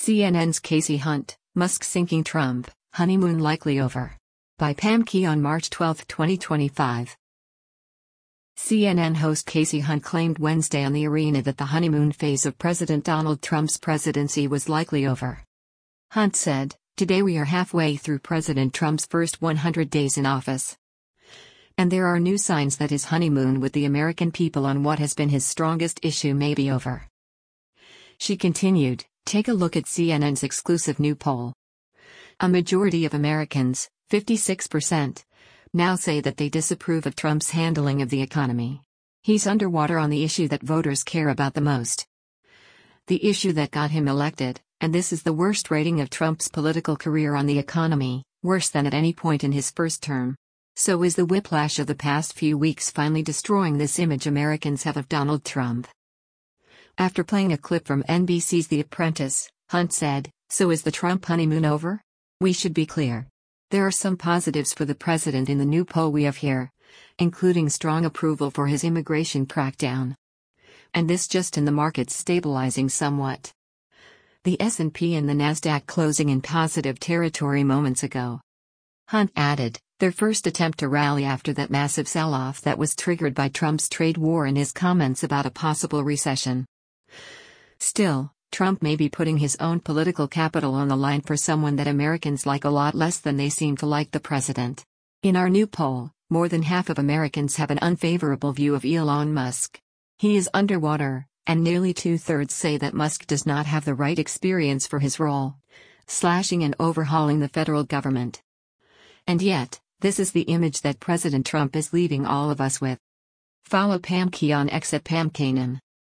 CNN's Casey Hunt, Musk sinking Trump, honeymoon likely over. By Pam Key on March 12, 2025. CNN host Casey Hunt claimed Wednesday on The Arena that the honeymoon phase of President Donald Trump's presidency was likely over. Hunt said, "Today we are halfway through President Trump's first 100 days in office. And there are new signs that his honeymoon with the American people on what has been his strongest issue may be over." She continued, "Take a look at CNN's exclusive new poll. A majority of Americans, 56%, now say that they disapprove of Trump's handling of the economy. He's underwater on the issue that voters care about the most. The issue that got him elected, and this is the worst rating of Trump's political career on the economy, worse than at any point in his first term. So is the whiplash of the past few weeks finally destroying this image Americans have of Donald Trump." After playing a clip from NBC's The Apprentice, Hunt said, "So is the Trump honeymoon over? We should be clear. There are some positives for the president in the new poll we have here, including strong approval for his immigration crackdown. And this just in the markets stabilizing somewhat. The S&P and the Nasdaq closing in positive territory moments ago." Hunt added, "Their first attempt to rally after that massive sell-off that was triggered by Trump's trade war and his comments about a possible recession. Still, Trump may be putting his own political capital on the line for someone that Americans like a lot less than they seem to like the president. In our new poll, more than half of Americans have an unfavorable view of Elon Musk. He is underwater, and nearly two-thirds say that Musk does not have the right experience for his role, slashing and overhauling the federal government. And yet, this is the image that President Trump is leaving all of us with." Follow Pam Key on X at PamKanan.